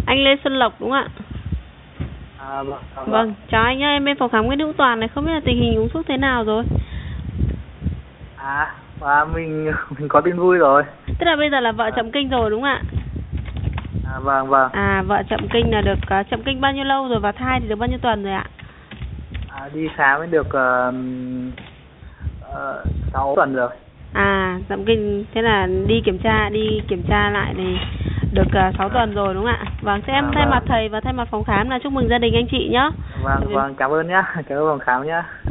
Anh Lê Xuân Lộc đúng không ạ? Vâng. Chào anh nhá, em bên phòng khám Nguyễn Hữu Toàn này, không biết là tình hình uống thuốc thế nào rồi? Và mình có tin vui rồi. Tức là bây giờ là vợ chậm kinh rồi đúng không ạ? Vâng. Vợ chậm kinh là được chậm kinh bao nhiêu lâu rồi và thai thì được bao nhiêu tuần rồi ạ? Đi khám mới được 6 tuần rồi. Chậm kinh, thế là đi kiểm tra lại thì được 6 tuần rồi đúng không ạ? Vâng, thế em thay mặt thầy và thay mặt phòng khám là chúc mừng gia đình anh chị nhé. Vâng, cảm ơn nhá, cảm ơn phòng khám nhá.